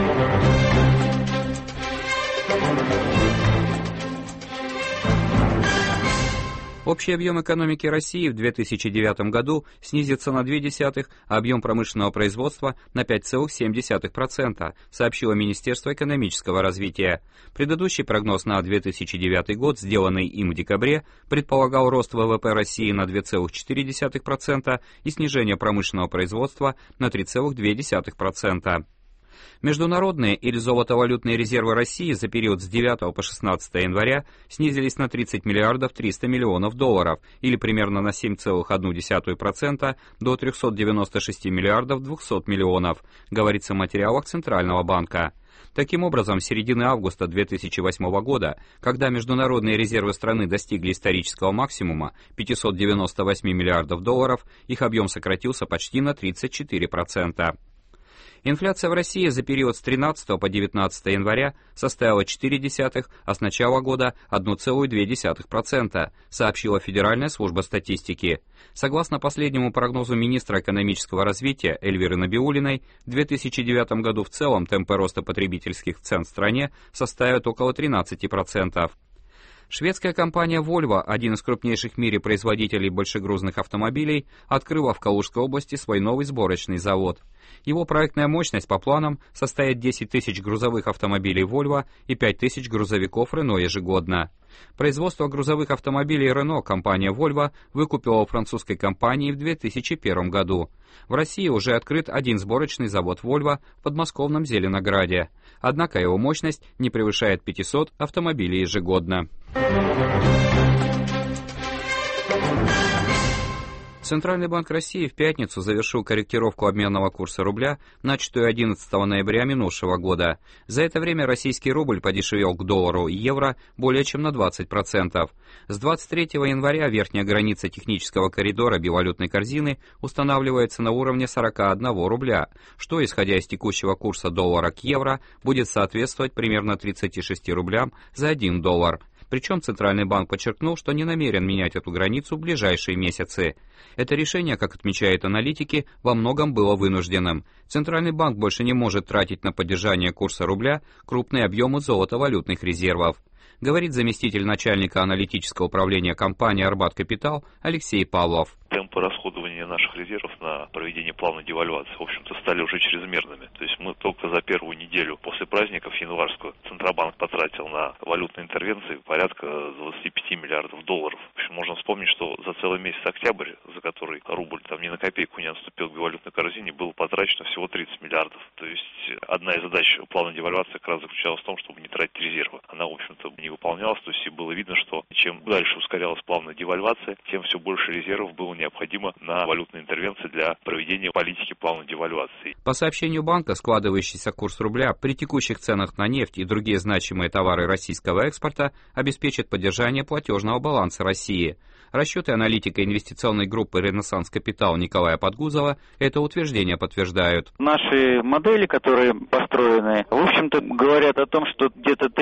Общий объем экономики России в две тысячи девятом году снизится на ноль целых две десятых, а объем промышленного производства на пять целых семь десятых процента, сообщило Министерство экономического развития. Предыдущий прогноз на две тысячи девятый год, сделанный им в декабре, предполагал рост ВВП России на два целых четыре десятых процента и снижение промышленного производства на три целых две десятых процента. Международные или золотовалютные резервы России за период с девятого по шестнадцатое января снизились на тридцать миллиардов триста миллионов долларов, или примерно на семь целых одну десятую процента до трехсот девяноста шести миллиардов двухсот миллионов, говорится в материалах Центрального банка. Таким образом, с середины августа две тысячи восьмого года, когда международные резервы страны достигли исторического максимума пятьсот девяносто восемь миллиардов долларов, их объем сократился почти на тридцать четыре процента. Инфляция в России за период с тринадцатого по девятнадцатое января составила четыре десятых, а с начала года одна целая две десятых процента, сообщила Федеральная служба статистики. Согласно последнему прогнозу министра экономического развития Эльвиры Набиуллиной, в две тысячи девятом году в целом темпы роста потребительских цен в стране составят около тринадцати процентов. Шведская компания Volvo, один из крупнейших в мире производителей большегрузных автомобилей, открыла в Калужской области свой новый сборочный завод. Его проектная мощность по планам составит десять тысяч грузовых автомобилей Volvo и пять тысяч грузовиков Renault ежегодно. Производство грузовых автомобилей Renault компания Volvo выкупила у французской компании в две тысячи первом году. В России уже открыт один сборочный завод Volvo в подмосковном Зеленограде. Однако его мощность не превышает пятисот автомобилей ежегодно. Центральный банк России в пятницу завершил корректировку обменного курса рубля, начатую одиннадцатого ноября минувшего года. За это время российский рубль подешевел к доллару и евро более чем на двадцать процентов. С двадцать третьего января верхняя граница технического коридора бивалютной корзины устанавливается на уровне сорока одного рубля, что, исходя из текущего курса доллара к евро, будет соответствовать примерно тридцати шести рублям за один доллар. Причем Центральный банк подчеркнул, что не намерен менять эту границу в ближайшие месяцы. Это решение, как отмечают аналитики, во многом было вынужденным. Центральный банк больше не может тратить на поддержание курса рубля крупные объемы золотовалютных резервов, говорит заместитель начальника аналитического управления компании «Арбат Капитал» Алексей Павлов. Темпы расходования наших резервов на проведение плавной девальвации, в общем-то, стали уже чрезмерными. То есть мы только за первую неделю после праздников январского Центробанк потратил на валютные интервенции порядка двадцати пяти миллиардов долларов. В общем, можно вспомнить, что за целый месяц октябрь, за который рубль там ни на копейку не отступил к валютной корзине, было потрачено всего тридцать миллиардов. То есть одна из задач плавной девальвации как раз заключалась в том, чтобы не тратить резервы. Она, в общем-то, не выполнялась, то есть и было видно, что чем дальше ускорялась плавная девальвация, тем все больше резервов было необходимо на валютные интервенции для проведения политики плавной девальвации. По сообщению банка, складывающийся курс рубля при текущих ценах на нефть и другие значимые товары российского экспорта обеспечит поддержание платежного баланса России. Расчеты аналитика инвестиционной группы «Ренессанс Капитал» Николая Подгузова это утверждение подтверждают. Наши модели, которые построены, в общем-то, говорят о том, что где-то тридцать семь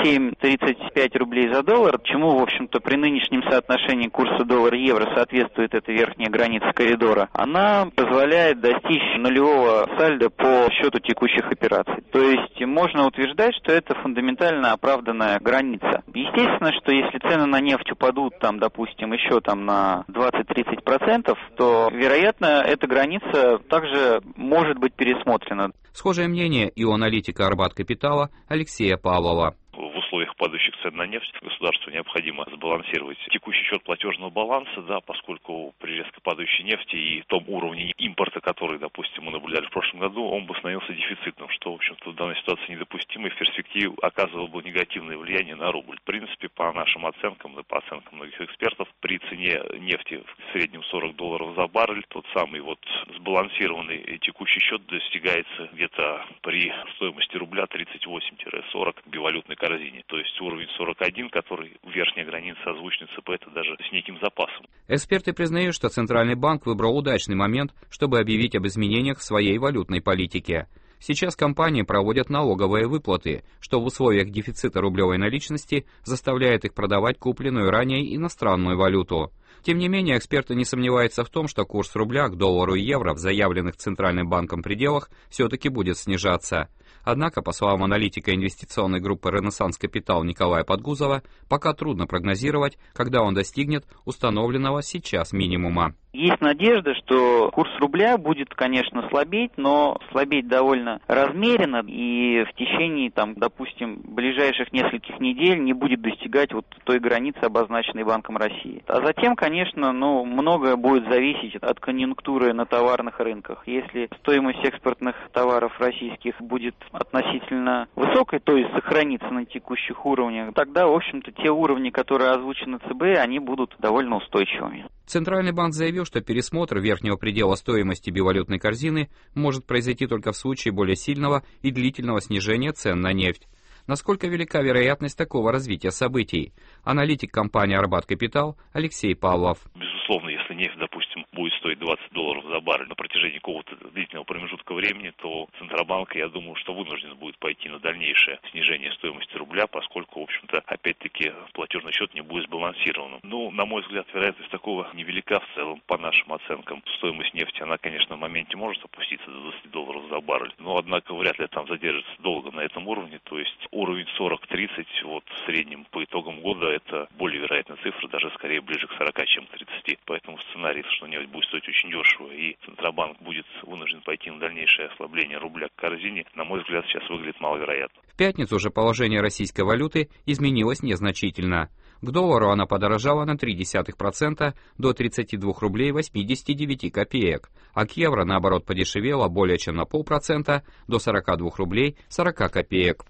семь тридцать пять рублей за доллар, чему, в общем-то, при нынешнем соотношении курса доллар-евро соответствует эта верхняя граница коридора. Она позволяет достичь нулевого сальдо по счету текущих операций. То есть можно утверждать, что это фундаментально оправданная граница. Естественно, что если цены на нефть упадут, там, допустим, еще там на двадцать-тридцать процентов, то, вероятно, эта граница также может быть пересмотрена. Схожее мнение и у аналитика Арбат Капитала Алексея Павлова. В условиях падающих цен на нефть государству необходимо сбалансировать текущий счет платежного баланса, да, поскольку при резко падающей нефти и том уровне импорта, который, допустим, мы наблюдали в прошлом году, он бы становился дефицитным, что, в общем-то, в данной ситуации недопустимо и в перспективе оказывало бы негативное влияние на рубль. В принципе, по нашим оценкам, да, по оценкам многих экспертов, при цене нефти в среднем сорок долларов за баррель, тот самый вот сбалансированный текущий счет достигается где-то при стоимости рубля тридцать восемь - сорок бивалютной корзине. То есть уровень сорок один, который верхняя граница озвученной ЦБ, это даже с неким запасом. Эксперты признают, что Центральный банк выбрал удачный момент, чтобы объявить об изменениях в своей валютной политике. Сейчас компании проводят налоговые выплаты, что в условиях дефицита рублевой наличности заставляет их продавать купленную ранее иностранную валюту. Тем не менее, эксперты не сомневаются в том, что курс рубля к доллару и евро в заявленных Центральным банком пределах все-таки будет снижаться. Однако, по словам аналитика инвестиционной группы «Ренессанс Капитал» Николая Подгузова, пока трудно прогнозировать, когда он достигнет установленного сейчас минимума. Есть надежда, что курс рубля будет, конечно, слабеть, но слабеть довольно размеренно и в течение, там, допустим, ближайших нескольких недель не будет достигать вот той границы, обозначенной Банком России. А затем, конечно, ну, многое будет зависеть от конъюнктуры на товарных рынках. Если стоимость экспортных товаров российских будет относительно высокой, то есть сохранится на текущих уровнях, тогда, в общем-то, те уровни, которые озвучены ЦБ, они будут довольно устойчивыми. Центральный банк заявил, что пересмотр верхнего предела стоимости бивалютной корзины может произойти только в случае более сильного и длительного снижения цен на нефть. Насколько велика вероятность такого развития событий? Аналитик компании «Арбат Капитал» Алексей Павлов. Безусловно, если нефть, допустим, будет стоить двадцать долларов за баррель на протяжении какого-то длительного промежутка времени, то Центробанк, я думаю, что вынужден будет пойти на дальнейшее снижение стоимости рубля, поскольку, в общем-то, опять-таки, платежный счет не будет сбалансированным. Ну, на мой взгляд, вероятность такого невелика в целом, по нашим оценкам. Стоимость нефти, она, конечно, в моменте может опуститься до двадцати долларов за баррель, но, однако, вряд ли там задержится долго на этом уровне, то есть уровень сорок-тридцать, вот в среднем по итогам года, это более вероятная цифра, даже скорее ближе к сорока, чем к тридцати. Поэтому сценарий, что нефть будет стоить очень дешево и Центробанк будет вынужден пойти на дальнейшее ослабление рубля к корзине, на мой взгляд, сейчас выглядит маловероятно. В пятницу же положение российской валюты изменилось незначительно. К доллару она подорожала на ноль целых три десятых процента до тридцати двух рублей восьмидесяти девяти копеек, а к евро, наоборот, подешевела более чем на полпроцента до сорока двух рублей сорока копеек.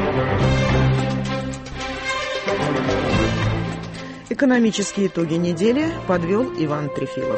Экономические итоги недели подвел Иван Трефилов.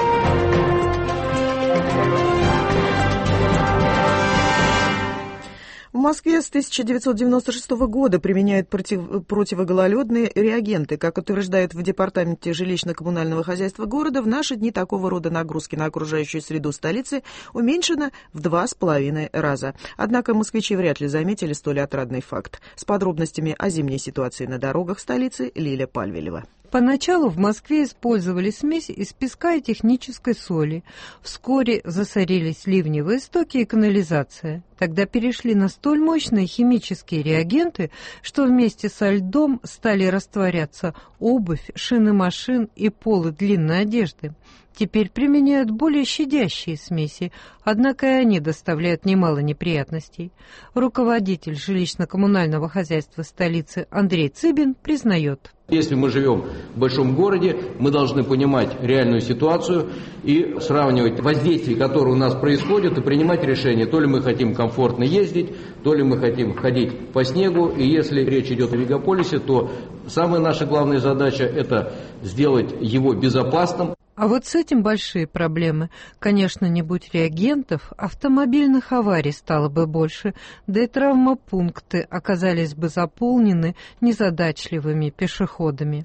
В Москве с тысяча девятьсот девяносто шестого года применяют против, противогололедные реагенты. Как утверждают в Департаменте жилищно-коммунального хозяйства города, в наши дни такого рода нагрузки на окружающую среду столицы уменьшено в два с половиной раза. Однако москвичи вряд ли заметили столь отрадный факт. С подробностями о зимней ситуации на дорогах столицы Лиля Пальвелева. Поначалу в Москве использовали смесь из песка и технической соли. Вскоре засорились ливневые стоки и канализация. Тогда перешли на столь мощные химические реагенты, что вместе со льдом стали растворяться обувь, шины машин и полы длинной одежды. Теперь применяют более щадящие смеси, однако и они доставляют немало неприятностей. Руководитель жилищно-коммунального хозяйства столицы Андрей Цыбин признает. Если мы живем в большом городе, мы должны понимать реальную ситуацию и сравнивать воздействие, которое у нас происходит, и принимать решение, то ли мы хотим комфортно ездить, то ли мы хотим ходить по снегу. И если речь идет о мегаполисе, то самая наша главная задача – это сделать его безопасным. А вот с этим большие проблемы. Конечно, не будь реагентов, автомобильных аварий стало бы больше, да и травмопункты оказались бы заполнены незадачливыми пешеходами.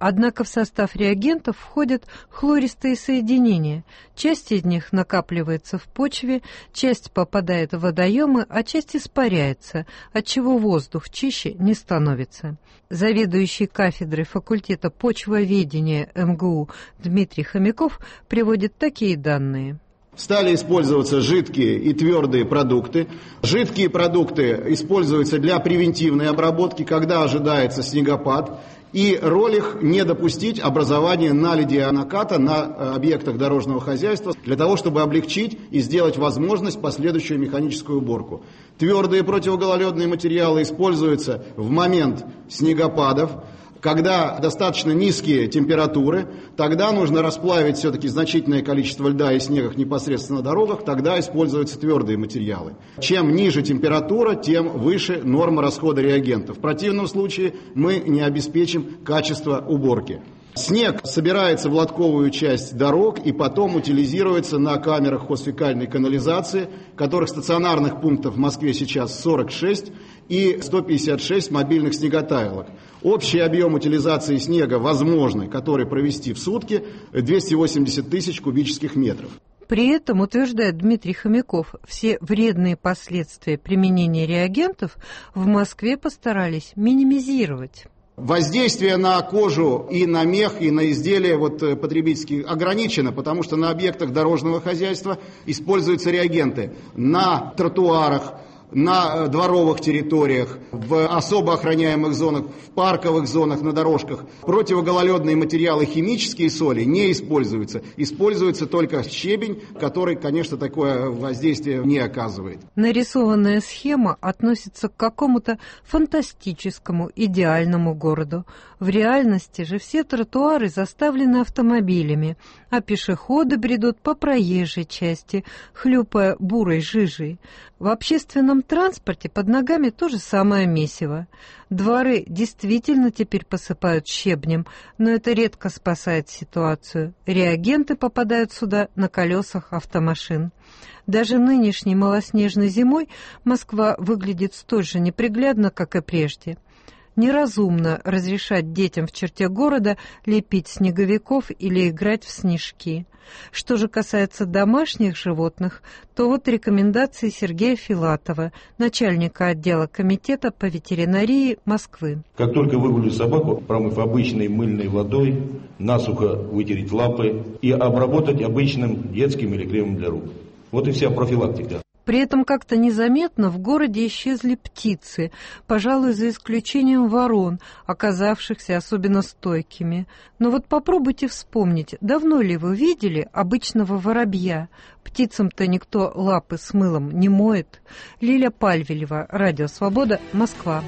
Однако в состав реагентов входят хлористые соединения. Часть из них накапливается в почве, часть попадает в водоемы, а часть испаряется, отчего воздух чище не становится. Заведующий кафедрой факультета почвоведения эм гэ у Дмитрий Хомяков приводит такие данные. Стали использоваться жидкие и твердые продукты. Жидкие продукты используются для превентивной обработки, когда ожидается снегопад. И роль их не допустить образования наледи и наката на объектах дорожного хозяйства, для того, чтобы облегчить и сделать возможность последующую механическую уборку. Твердые противогололедные материалы используются в момент снегопадов. Когда достаточно низкие температуры, тогда нужно расплавить все-таки значительное количество льда и снега непосредственно на дорогах, тогда используются твердые материалы. Чем ниже температура, тем выше норма расхода реагентов. В противном случае мы не обеспечим качество уборки. Снег собирается в лотковую часть дорог и потом утилизируется на камерах хозфекальной канализации, которых стационарных пунктов в Москве сейчас сорок шесть и сто пятьдесят шесть мобильных снеготаялок. Общий объем утилизации снега возможный, который провести в сутки, двести восемьдесят тысяч кубических метров. При этом, утверждает Дмитрий Хомяков, все вредные последствия применения реагентов в Москве постарались минимизировать. Воздействие на кожу и на мех, и на изделия вот, потребительские ограничено, потому что на объектах дорожного хозяйства используются реагенты на тротуарах, на дворовых территориях, в особо охраняемых зонах, в парковых зонах, на дорожках. Противогололедные материалы, химические соли не используются. Используется только щебень, который, конечно, такое воздействие не оказывает. Нарисованная схема относится к какому-то фантастическому, идеальному городу. В реальности же все тротуары заставлены автомобилями, а пешеходы бредут по проезжей части, хлюпая бурой жижей. В общественном транспорте под ногами то же самое месиво. Дворы действительно теперь посыпают щебнем, но это редко спасает ситуацию. Реагенты попадают сюда на колесах автомашин. Даже нынешней малоснежной зимой Москва выглядит столь же неприглядно, как и прежде. Неразумно разрешать детям в черте города лепить снеговиков или играть в снежки. Что же касается домашних животных, то вот рекомендации Сергея Филатова, начальника отдела комитета по ветеринарии Москвы. Как только выгуляли собаку, промыв обычной мыльной водой, насухо вытереть лапы и обработать обычным детским или кремом для рук. Вот и вся профилактика. При этом как-то незаметно в городе исчезли птицы, пожалуй, за исключением ворон, оказавшихся особенно стойкими. Но вот попробуйте вспомнить, давно ли вы видели обычного воробья? Птицам-то никто лапы с мылом не моет. Лиля Пальвелева, Радио Свобода, Москва.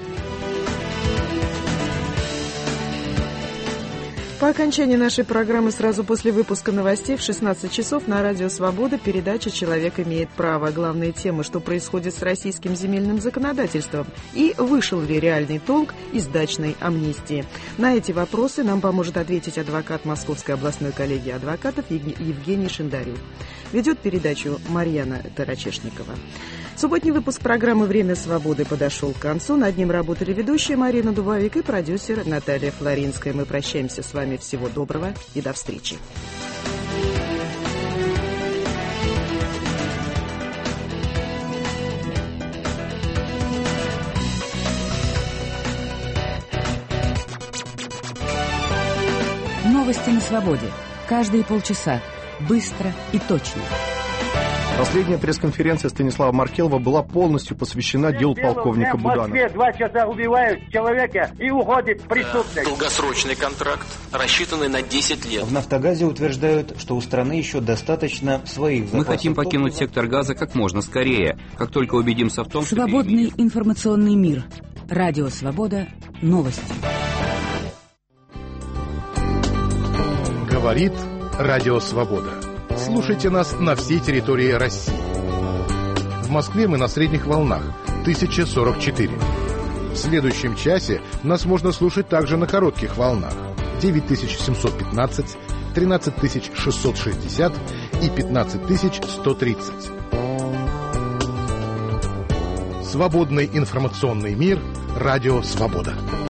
По окончании нашей программы сразу после выпуска новостей в шестнадцать часов на Радио Свобода передача «Человек имеет право». Главные темы, что происходит с российским земельным законодательством и вышел ли реальный толк из дачной амнистии. На эти вопросы нам поможет ответить адвокат Московской областной коллегии адвокатов Евгений Шиндарев. Ведет передачу Марьяна Тарачешникова. Субботний выпуск программы «Время свободы» подошел к концу. Над ним работали ведущая Марина Дубовик и продюсер Наталья Флоринская. Мы прощаемся с вами. Всего доброго и до встречи. Новости на свободе. Каждые полчаса. Быстро и точно. Последняя пресс-конференция Станислава Маркелова была полностью посвящена делу полковника Буданова. В Москве два часа убивают человека и уходит преступник. Долгосрочный контракт, рассчитанный на десять лет. В «Нафтогазе» утверждают, что у страны еще достаточно своих запасов. Мы хотим покинуть сектор газа как можно скорее, как только убедимся в том, что... Свободный информационный мир. Радио Свобода. Новости. Говорит Радио Свобода. Слушайте нас на всей территории России. В Москве мы на средних волнах тысяча сорок четыре. В следующем часе нас можно слушать также на коротких волнах девять тысяч семьсот пятнадцать, тринадцать тысяч шестьсот шестьдесят и пятнадцать тысяч сто тридцать. Свободный информационный мир. Радио Свобода.